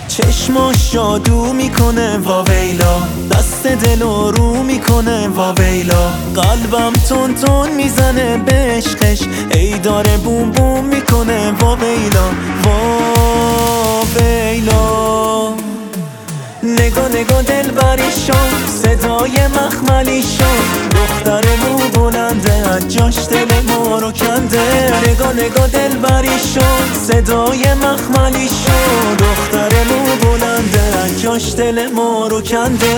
چشماش جادو میکنه واویلا، دست دلو رو میکنه واویلا، قلبم تون تون میزنه به عشقش، ای داره بوم بوم میکنه واویلا واویلا. نگاه نگاه دلبریشون، صدای مخملیشون، دختر مو بلنده از جاش دل ما رو کنده. نگاه نگاه دلبریشون، صدای مخملیشون، دختر مو بلنده از جاش دل ما رو کنده.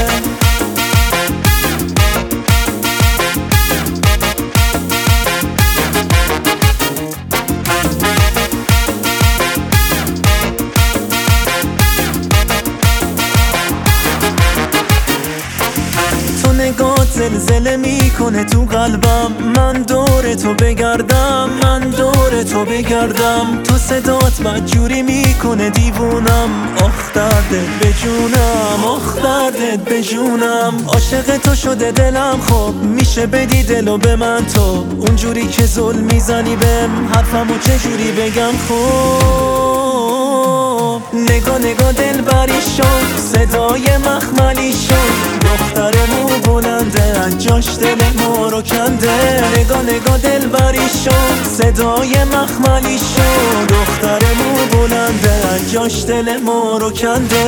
نگاه زلزله میکنه تو قلبم، من دور تو بگردم، من دور تو بگردم، تو صدات مجوری میکنه دیوونم، آخ دردت به جونم، آخ دردت به جونم. عاشق تو شده دلم، خب میشه بدی دلو به من تو، اونجوری که ظلم میزنی بهم، حرفمو چجوری بگم خوب. نگاه نگاه دلبریشون، صدای مخملیشون، دختر مو بلنده از جاش دل ما رو کنده. نگاه نگاه دلبریشون، صدای مخملیشون، دختر مو بلنده از جاش دل ما رو کنده.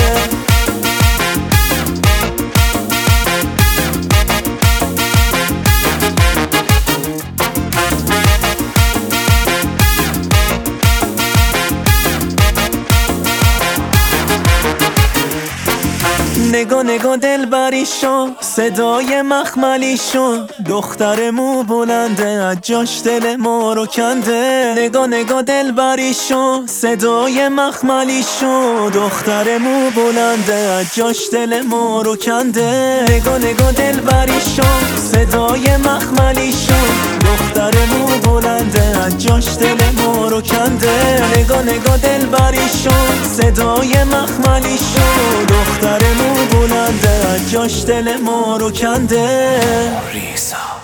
نگاه نگاه دلبریشون، صدای مخملیشون، دختر مو بلنده از جاش دل ما رو کنده. نگاه نگاه دلبریشون، صدای مخملیشون، دختر مو بلنده از جاش دل ما رو کنده. نگاه نگاه دلبریشون، صدای مخملیشون، دختر مو بلنده از جاش دل ما رو کنده. نگاه نگاه دلبریشون، صدای مخملیشون، دختر مو بلنده از جاش دل ما رو کنده. ریسا